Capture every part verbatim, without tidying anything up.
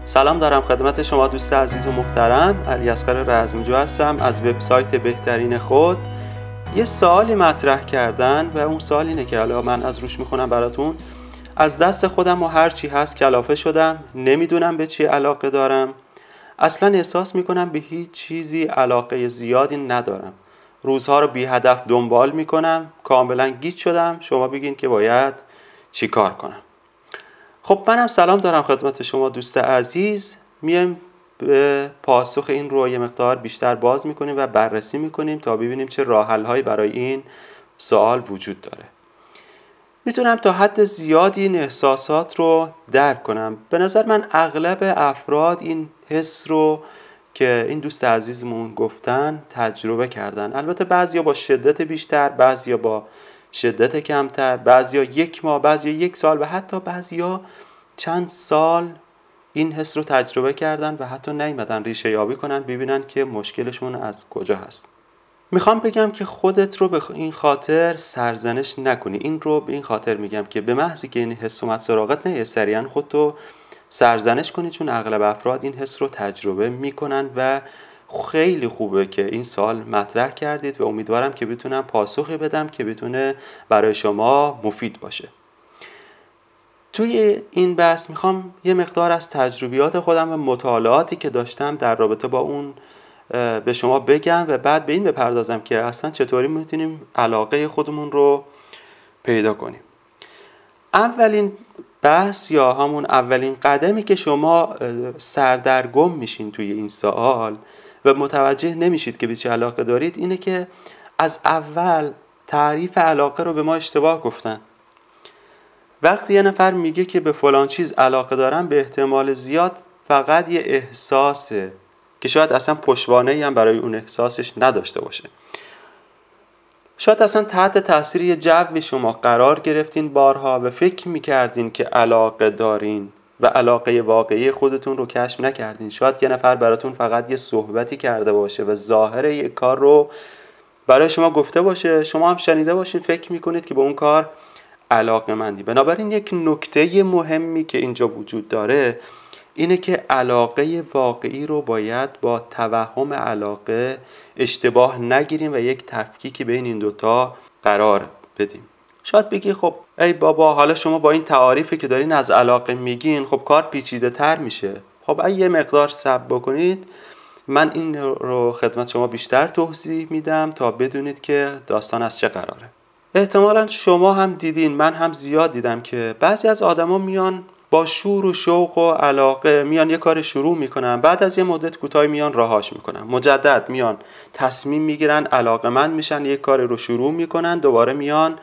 سلام دارم خدمت شما دوست عزیز و محترم. علیاصغر رزمجو هستم از وبسایت بهترین خود. یه سوالی مطرح کردن و اون سوال اینه که حالا من از روش میخونم براتون. از دست خودم و هر چی هست کلافه شدم، نمیدونم به چی علاقه دارم، اصلا احساس میکنم به هیچ چیزی علاقه زیادی ندارم، روزها رو بی هدف دنبال میکنم، کاملا گیج شدم، شما بگین که باید چی کار کنم. خب منم سلام دارم خدمت شما دوست عزیز. میایم به پاسخ این رو یه مقدار بیشتر باز میکنیم و بررسی میکنیم تا ببینیم چه راه حل هایی برای این سوال وجود داره. میتونم تا حد زیادی این احساسات رو درک کنم. به نظر من اغلب افراد این حس رو که این دوست عزیزمون گفتن تجربه کردن. البته بعضیا با شدت بیشتر، بعضیا با شدت کمتر، بعضیا یک ماه، بعضیا یک سال و حتی بعضیا چند سال این حس رو تجربه کردن و حتی نیومدن ریشه یابی کنن ببینن که مشکلشون از کجا هست. میخوام بگم که خودت رو به این خاطر سرزنش نکنی. این رو به این خاطر میگم که به محضی که این حس اومد سراغت نه سریعا خودتو سرزنش کنی، چون اغلب افراد این حس رو تجربه میکنن و خیلی خوبه که این سوال مطرح کردید و امیدوارم که بتونم پاسخی بدم که بتونه برای شما مفید باشه. توی این بحث میخوام یه مقدار از تجربیات خودم و مطالعاتی که داشتم در رابطه با اون به شما بگم و بعد به این بپردازم که اصلا چطوری میتونیم علاقه خودمون رو پیدا کنیم. اولین بحث یا همون اولین قدمی که شما سردرگم میشین توی این سوال و متوجه نمیشید که به چه علاقه دارید اینه که از اول تعریف علاقه رو به ما اشتباه گفتن. وقتی یه نفر میگه که به فلان چیز علاقه دارم، به احتمال زیاد فقط یه احساسه که شاید اصلا پشتوانه‌ای هم برای اون احساسش نداشته باشه. شاید اصلا تحت تاثیر یه جوی شما قرار گرفتین بارها و فکر میکردین که علاقه دارین و علاقه واقعی خودتون رو کشف نکردین. شاید یه نفر براتون فقط یه صحبتی کرده باشه و ظاهر یه کار رو برای شما گفته باشه، شما هم شنیده باشین، فکر میکنید که به اون کار علاقه‌مندی. بنابراین یک نکته مهمی که اینجا وجود داره اینه که علاقه واقعی رو باید با توهم علاقه اشتباه نگیریم و یک تفکیکی بین این دوتا قرار بدیم. شاید بگی خب ای بابا، حالا شما با این تعاریفی که دارین از علاقه میگین خب کار پیچیده تر میشه. خب اگه یه مقدار صبر بکنید من این رو خدمت شما بیشتر توضیح میدم تا بدونید که داستان از چه قراره. احتمالا شما هم دیدین، من هم زیاد دیدم که بعضی از آدما میان با شور و شوق و علاقه میان یه کار شروع میکنن، بعد از یه مدت کوتاهی میان رهاش میکنن، مجدد میان تصمیم میگیرن، علاقه‌مند میشن، یه کار رو شروع میکنن، دوباره میان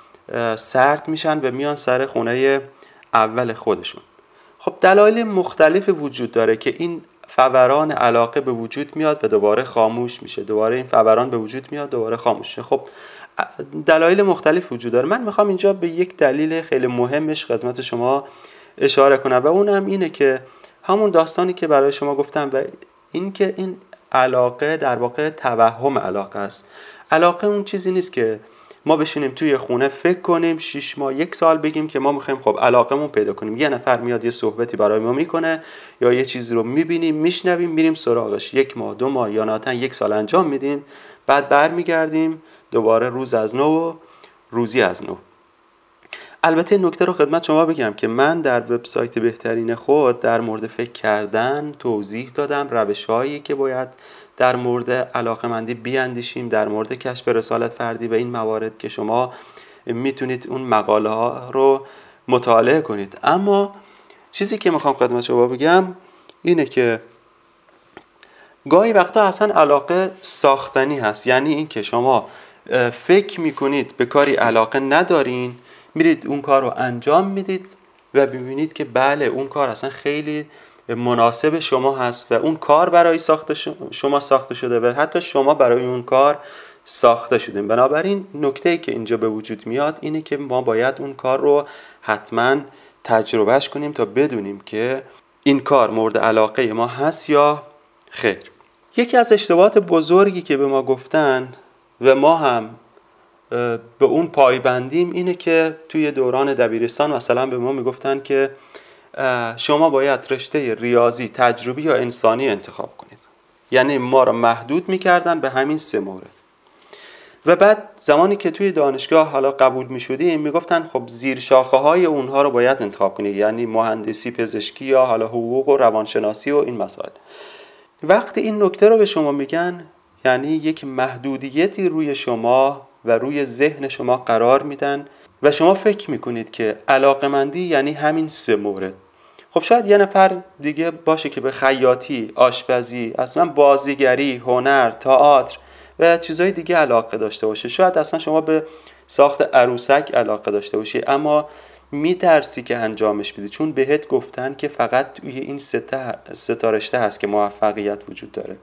سرد میشن و میان سر خونه اول خودشون. خب دلایل مختلف وجود داره که این فوران علاقه به وجود میاد و دوباره خاموش میشه، دوباره این فوران به وجود میاد، دوباره خاموش میشه. خب دلایل مختلف وجود داره. من میخوام اینجا به یک دلیل خیلی مهمش خدمت شما اشاره کنم و اونم اینه که همون داستانی که برای شما گفتم و این که این علاقه در واقع توهم علاقه است. علاقه اون چیزی نیست که ما بشینیم توی خونه فکر کنیم شش ماه یک سال بگیم که ما میخوایم خب علاقه‌مون پیدا کنیم. یه نفر میاد یه صحبتی برای ما میکنه یا یه چیزی رو میبینیم میشنویم میریم سراغش، یک ماه دو ماه یا نهایتاً یک سال انجام میدیم، بعد برمیگردیم دوباره روز از نو و روزی از نو. البته نکته رو خدمت شما بگم که من در وبسایت بهترین خود در مورد فکر کردن توضیح دادم روش‌هایی که باید در مورد علاقه‌مندی بیاندیشیم، در مورد کشف رسالت فردی و این موارد که شما میتونید اون مقاله ها رو مطالعه کنید. اما چیزی که میخوام خدمت شما بگم اینه که گاهی وقتا اصلا علاقه ساختنی هست، یعنی این که شما فکر میکنید به کاری علاقه ندارین، میرید اون کار رو انجام میدید و ببینید که بله اون کار اصلا خیلی مناسب شما هست و اون کار برای ساخته شما ساخته شده و حتی شما برای اون کار ساخته شدین. بنابراین نکته‌ای که اینجا به وجود میاد اینه که ما باید اون کار رو حتما تجربهش کنیم تا بدونیم که این کار مورد علاقه ما هست یا خیر. یکی از اشتباهات بزرگی که به ما گفتن و ما هم به اون پایبندیم اینه که توی دوران دبیرستان مثلا به ما میگفتن که شما باید رشته ریاضی، تجربی یا انسانی انتخاب کنید. یعنی ما را محدود میکردن به همین سه مورد. و بعد زمانی که توی دانشگاه حالا قبول میشدیم میگفتن خب زیر شاخه های اونها رو باید انتخاب کنید، یعنی مهندسی، پزشکی یا حالا حقوق و روانشناسی و این مسائل. وقتی این نکته رو به شما میگن یعنی یک محدودیتی روی شما و روی ذهن شما قرار میدن و شما فکر میکنید که علاقمندی یعنی همین سه مورد. خب شاید یه نفر دیگه باشه که به خیاطی، آشپزی، اصلا بازیگری، هنر، تئاتر و چیزهای دیگه علاقه داشته باشه. شاید اصلا شما به ساخت عروسک علاقه داشته باشی اما میترسی که انجامش بدی چون بهت گفتن که فقط توی این سه تا رشته هست که موفقیت وجود داره.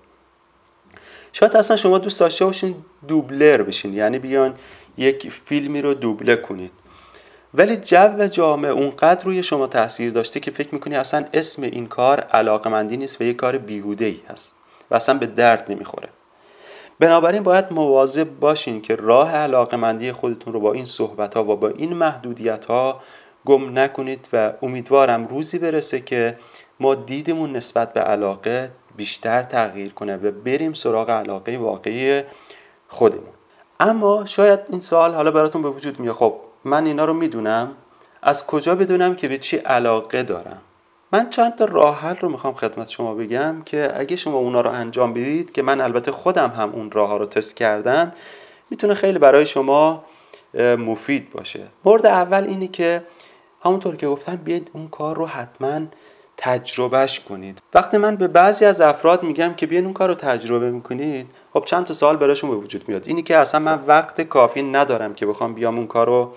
شاید اصلا شما دوست داشته باشین دوبلر بشین، یعنی بیان یک فیلمی رو دوبله کنید، ولی جو جامعه اونقدر روی شما تاثیر داشته که فکر میکنی اصلا اسم این کار علاقمندی نیست و یک کار بیهوده‌ای هست و اصلا به درد نمیخوره. بنابراین باید مواظب باشین که راه علاقمندی خودتون رو با این صحبت‌ها و با این محدودیت‌ها گم نکنید و امیدوارم روزی برسه که ما دیدمون نسبت به علاقه بیشتر تغییر کنه و بریم سراغ علاقه واقعی خودمون. اما شاید این سوال حالا براتون به وجود میاد، خب من اینا رو میدونم، از کجا بدونم که به چی علاقه دارم؟ من چند تا راه حل رو میخوام خدمت شما بگم که اگه شما اونا رو انجام بدید، که من البته خودم هم اون راه ها رو تست کردم، میتونه خیلی برای شما مفید باشه. مورد اول اینه که همونطور که گفتم بیاید اون کار رو حتما تجربهش کنید. وقتی من به بعضی از افراد میگم که بیاین اون کار رو تجربه میکنید، خب چند تا سوال براشون به وجود میاد. اینی که اصلا من وقت کافی ندارم که بخوام بیام اون کار رو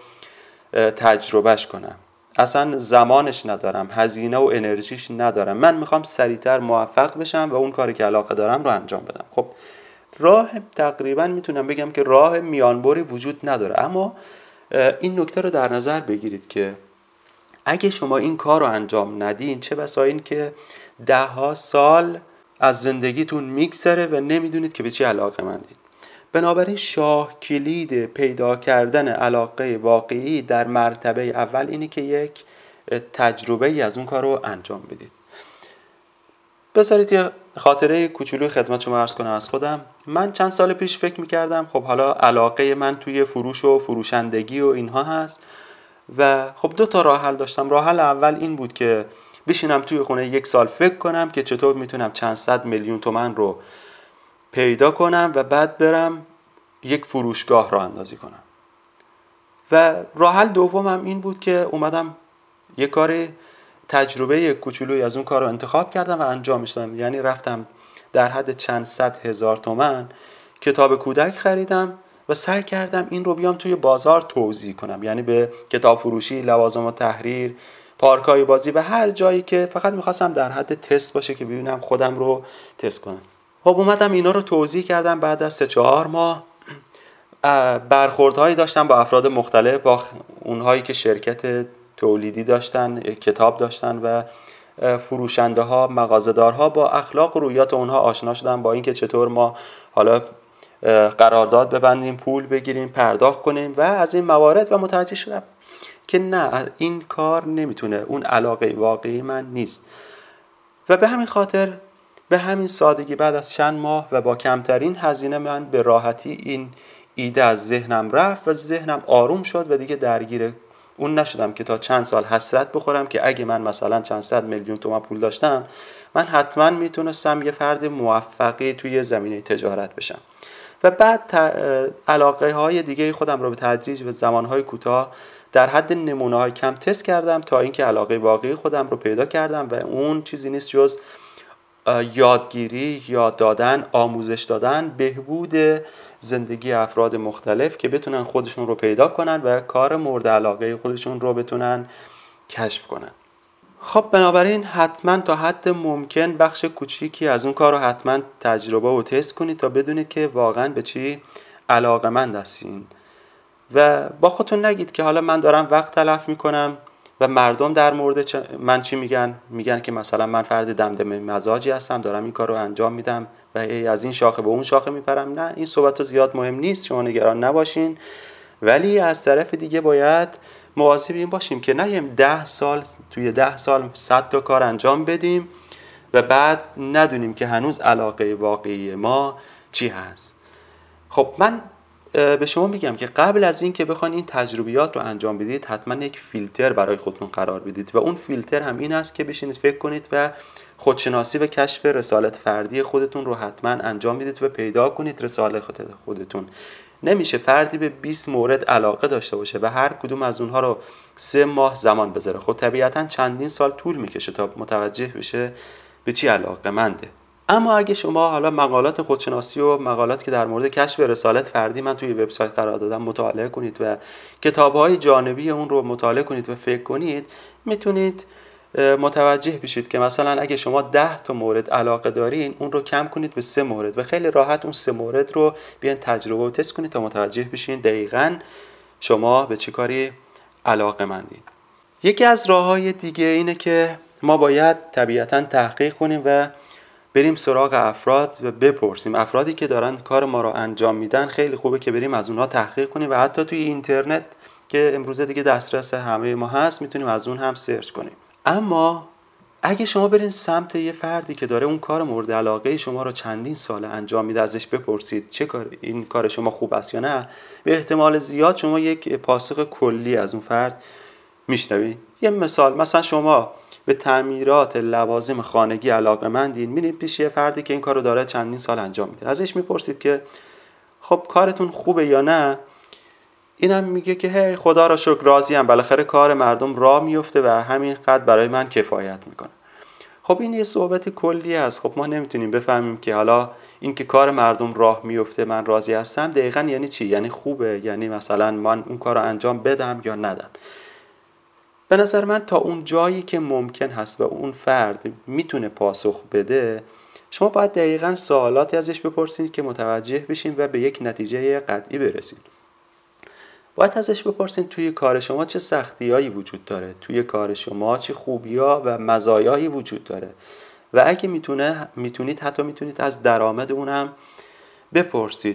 تجربهش کنم، اصلا زمانش ندارم، هزینه و انرژیش ندارم، من میخوام سریعتر موفق بشم و اون کاری که علاقه دارم رو انجام بدم. خب راه تقریبا میتونم بگم که راه میانبری وجود نداره، اما این نکته رو در نظر بگیرید که اگه شما این کار رو انجام ندین، چه بسا این که ده ها سال از زندگیتون میگذره و نمیدونید که به چی علاقه مندید. بنابراین شاه کلید پیدا کردن علاقه واقعی در مرتبه اول اینه که یک تجربه ای از اون کار رو انجام بدید. بذارید یه خاطره کوچولوی خدمت شما عرض کنم از خودم. من چند سال پیش فکر میکردم خب حالا علاقه من توی فروش و فروشندگی و اینها هست و خب دو تا راه حل داشتم. راه حل اول این بود که بشینم توی خونه یک سال فکر کنم که چطور میتونم چند صد میلیون تومان رو پیدا کنم و بعد برم یک فروشگاه راه اندازی کنم. و راه حل دومم این بود که اومدم یک کار تجربه کوچولویی از اون کار رو انتخاب کردم و انجامش دادم. یعنی رفتم در حد چند صد هزار تومان کتاب کودک خریدم و سعی کردم این رو بیام توی بازار توزیع کنم، یعنی به کتاب فروشی، لوازم تحریر، پارکای بازی و هر جایی که فقط میخواستم در حد تست باشه که ببینم خودم رو تست کنم. خب اومدم اینا رو توزیع کردم. بعد از سه چهار ماه برخوردهایی داشتم با افراد مختلف، با اونهایی که شرکت تولیدی داشتن، کتاب داشتن و فروشنده ها، مغازه‌دارها. با اخلاق و رویات اونها آشنا شدم، با اینکه چطور ما حالا قرارداد ببندیم، پول بگیریم، پرداخت کنیم و از این موارد، و متوجه شدم که نه، این کار نمیتونه اون علاقه واقعی من نیست. و به همین خاطر، به همین سادگی، بعد از چند ماه و با کمترین هزینه من به راحتی این ایده از ذهنم رفت و ذهنم آروم شد و دیگه درگیر اون نشدم که تا چند سال حسرت بخورم که اگه من مثلا چند صد میلیون تومان پول داشتم، من حتما میتونستم یه فرد موفقی توی زمینه تجارت بشم. و بعد علاقه های دیگه خودم رو به تدریج به زمانهای کوتاه در حد نمونه های کم تست کردم تا اینکه علاقه واقعی خودم رو پیدا کردم و اون چیزی نیست جز یادگیری، یاد دادن، آموزش دادن، بهبود زندگی افراد مختلف که بتونن خودشون رو پیدا کنن و کار مورد علاقه خودشون رو بتونن کشف کنن. خب بنابراین حتما تا حد ممکن بخش کوچیکی از اون کار رو حتما تجربه و تست کنید تا بدونید که واقعا به چی علاقه‌مند هستین و با خودتون نگید که حالا من دارم وقت تلف میکنم و مردم در مورد من چی میگن. میگن که مثلا من فرد دمدمه مزاجی هستم، دارم این کار رو انجام میدم و از این شاخه به اون شاخه میپرم. نه، این صحبت زیاد مهم نیست، شما نگران نباشین. ولی از طرف دیگه باید مواظب این باشیم که نه ده سال توی ده سال صد تا کار انجام بدیم و بعد ندونیم که هنوز علاقه واقعی ما چی هست. خب من به شما میگم که قبل از این که بخواید این تجربیات رو انجام بدید حتما یک فیلتر برای خودتون قرار بدید و اون فیلتر هم این است که بشینید فکر کنید و خودشناسی و کشف رسالت فردی خودتون رو حتما انجام بدید و پیدا کنید رسالت خودتون. نمیشه فردی به بیست مورد علاقه داشته باشه و هر کدوم از اونها رو سه ماه زمان بذاره. خب طبیعتاً چندین سال طول میکشه تا متوجه بشه به چی علاقه منده. اما اگه شما حالا مقالات خودشناسی و مقالاتی که در مورد کشف رسالت فردی من توی وبسایت قرار دادم مطالعه کنید و کتاب‌های جانبی اون رو مطالعه کنید و فکر کنید، میتونید متوجه بشید که مثلا اگه شما ده تا مورد علاقه دارین اون رو کم کنید به سه مورد و خیلی راحت اون سه مورد رو بیاین تجربه و تست کنید تا متوجه بشین دقیقاً شما به چه کاری علاقه مندین. یکی از راه‌های دیگه اینه که ما باید طبیعتاً تحقیق کنیم و بریم سراغ افراد و بپرسیم. افرادی که دارن کار ما رو انجام میدن خیلی خوبه که بریم از اونها تحقیق کنیم و حتی توی اینترنت که امروزه دیگه دسترس همه ما هست میتونیم از اون هم سرچ کنیم. اما اگه شما برین سمت یه فردی که داره اون کار مورد علاقه شما رو چندین سال انجام میده ازش بپرسید چه کار این کار شما خوب است یا نه، به احتمال زیاد شما یک پاسخ کلی از اون فرد میشنوید. یه مثال، مثلا شما به تعمیرات لوازم خانگی علاقه‌مندین، میرید پیش یه فردی که این کارو داره چندین سال انجام میده، ازش میپرسید که خب کارتون خوبه یا نه، اینم میگه که هی خدا را شکر راضیم، بالاخره کار مردم راه میفته و همین قدر برای من کفایت میکنه. خب این یه صحبت کلی است. خب ما نمیتونیم بفهمیم که حالا این که کار مردم راه میفته من راضی هستم دقیقاً یعنی چی، یعنی خوبه، یعنی مثلا من اون کارو انجام بدم یا ندم. به نظر من تا اون جایی که ممکن هست و اون فرد میتونه پاسخ بده، شما باید دقیقاً سوالاتی ازش بپرسید که متوجه بشین و به یک نتیجه قطعی برسید. باید ازش بپرسید توی کار شما چه سختیایی وجود داره، توی کار شما چه خوبی‌ها و مزایایی وجود داره و اگه میتونه میتونید حتی میتونید از درآمد اونم بپرسید.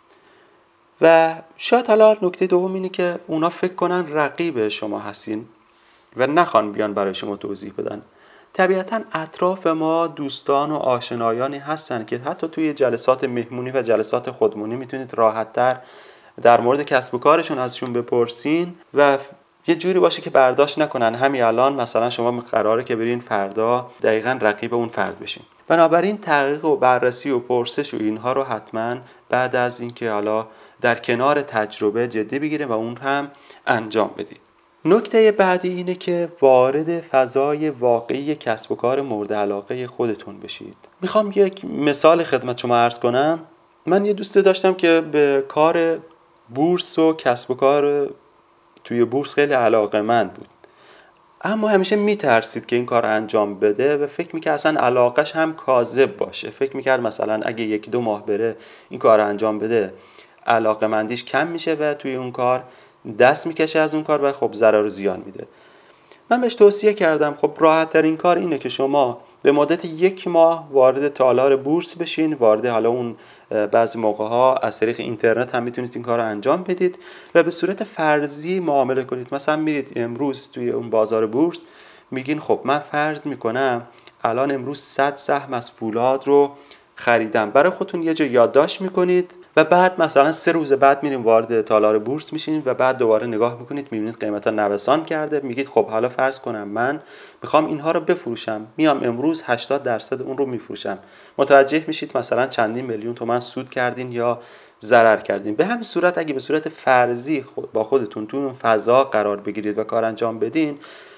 و شاید حالا نکته دوم اینه که اونا فکر کنن رقیب شما هستین و نخوان بیان برای شما توضیح بدن. طبیعتاً اطراف ما دوستان و آشنایانی هستن که حتی توی جلسات مهمونی و جلسات خودمونی میتونید راحت‌تر در مورد کسب و کارشون ازشون بپرسین و یه جوری باشه که برداشت نکنن همین الان مثلا شما قراره که برین فردا دقیقاً رقیب اون فرد بشین. بنابراین تحقیق و بررسی و پرسش و اینها رو حتما بعد از اینکه حالا در کنار تجربه جدی بگیریم و اون هم انجام بدید. نکته بعدی اینه که وارد فضای واقعی کسب و کار مورد علاقه خودتون بشید. میخوام یک مثال خدمت شما عرض کنم. من یه دوستی داشتم که به کار بورس و کسب و کار توی بورس خیلی علاقه‌مند بود، اما همیشه میترسید که این کار انجام بده و فکر میکرد اصلا علاقش هم کاذب باشه. فکر میکرد مثلا اگه یکی دو ماه بره این کار انجام بده علاقه‌مندیش کم میشه و توی اون کار دست میکشه از اون کار و خب ضرر و زیان میده. من بهش توصیه کردم خب راحت ترین کار اینه که شما به مدت یک ماه وارد تالار بورس بشین، وارد حالا اون بعضی موقع ها از طریق اینترنت هم میتونید این کار رو انجام بدید و به صورت فرضی معامله کنید. مثلا میرید امروز توی اون بازار بورس میگین خب من فرض میکنم الان امروز صد سهم از فولاد رو خریدم، برای خودتون یه جا یادداشت میکنید و بعد مثلا سه روز بعد میریم وارد تالار بورس میشین و بعد دوباره نگاه میکنید میبینید قیمتا نوسان کرده، میگید خب حالا فرض کنم من میخوام اینها رو بفروشم، میام امروز هشتاد درصد اون رو میفروشم. متوجه میشید مثلا چندین میلیون تومان سود کردین یا ضرر کردین. به همین صورت اگه به صورت فرضی خود با خودتون تو اون فضا قرار بگیرید و کار انجام بدین،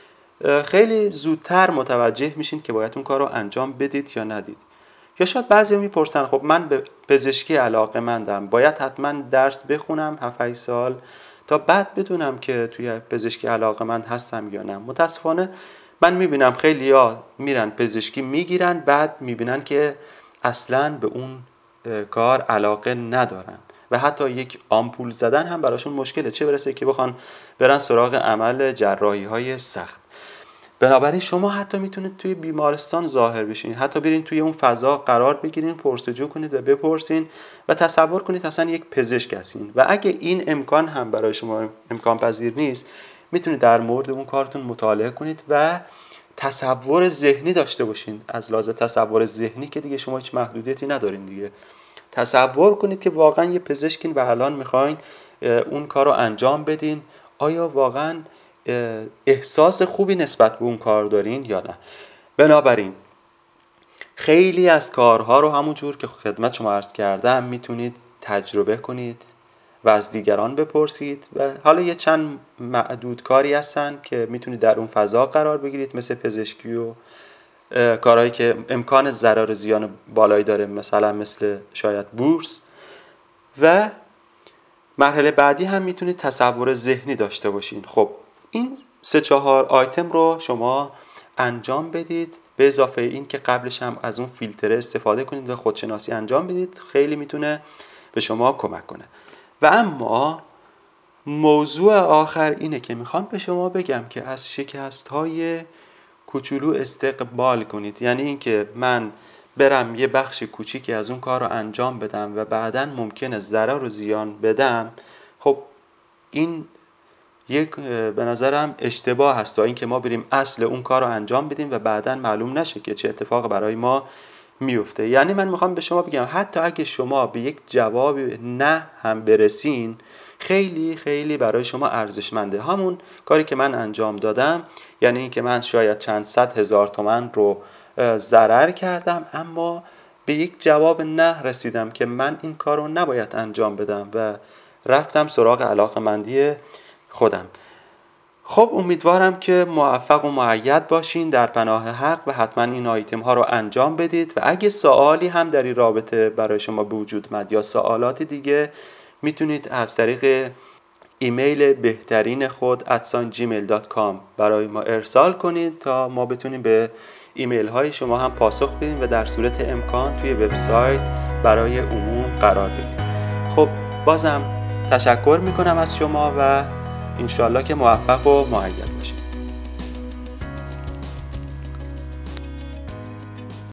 خیلی زودتر متوجه میشین که باید اون کار رو انجام بدید یا ندید. یا شاید بعضی میپرسن خب من به پزشکی علاقه‌مندم، باید حتما درس بخونم هفت هشت سال تا بعد بدونم که توی پزشکی علاقه‌مند هستم یا نه. متاسفانه من میبینم خیلی‌ها میرن پزشکی میگیرن بعد میبینن که اصلاً به اون کار علاقه ندارن و حتی یک آمپول زدن هم براشون مشکله، چه برسه که بخوان برن سراغ عمل جراحی‌های سخت. بنابراین شما حتی میتونید توی بیمارستان ظاهر بشین، حتی برین توی اون فضا قرار بگیرین، پرسجو کنید و بپرسین و تصور کنید اصلا یک پزشک هستین. و اگه این امکان هم برای شما امکان پذیر نیست، میتونید در مورد اون کارتون مطالعه کنید و تصور ذهنی داشته باشین. از لحاظ تصور ذهنی که دیگه شما هیچ محدودیتی ندارین دیگه. تصور کنید که واقعا یه پزشکین و الان میخواین اون کار رو انجام بدین. آیا واقعا احساس خوبی نسبت به اون کار دارین یا نه؟ بنابراین خیلی از کارها رو همونجور که خدمت شما عرض کردم میتونید تجربه کنید و از دیگران بپرسید. و حالا یه چند معدود کاری هستن که میتونید در اون فضا قرار بگیرید، مثل پزشکی و کارهایی که امکان ضرر و زیان بالایی داره، مثلا مثل شاید بورس. و مرحله بعدی هم میتونید تصور ذهنی داشته باشین. خب این سه چهار آیتم رو شما انجام بدید، به اضافه این که قبلش هم از اون فیلتر استفاده کنید و خودشناسی انجام بدید. خیلی میتونه به شما کمک کنه. و اما موضوع آخر اینه که میخوام به شما بگم که از شکست‌های کوچولو استقبال کنید. یعنی این که من برم یه بخش کوچیکی از اون کار رو انجام بدم و بعداً ممکنه ضرر و زیان بدم، خب این یک به نظرم اشتباه هست، تا اینکه ما بریم اصل اون کار رو انجام بدیم و بعداً معلوم نشه که چه اتفاق برای ما میفته. یعنی من میخوام به شما بگم حتی اگه شما به یک جواب نه هم برسین، خیلی خیلی برای شما ارزشمنده. همون کاری که من انجام دادم، یعنی این که من شاید چند صد هزار تومن رو ضرر کردم، اما به یک جواب نه رسیدم که من این کار رو نباید انجام بدم و رفتم سراغ علاقه‌مندی خودم. خب امیدوارم که موفق و مؤید باشین در پناه حق و حتما این آیتم ها رو انجام بدید. و اگه سوالی هم در این رابطه برای شما به وجود اومد یا سوالات دیگه، میتونید از طریق ایمیل بهترین خود ات جیمیل دات کام برای ما ارسال کنید تا ما بتونیم به ایمیل های شما هم پاسخ بدیم و در صورت امکان توی وبسایت برای عموم قرار بدیم. خب بازم تشکر میکنم از شما و انشالله که موفق و مؤید باشید.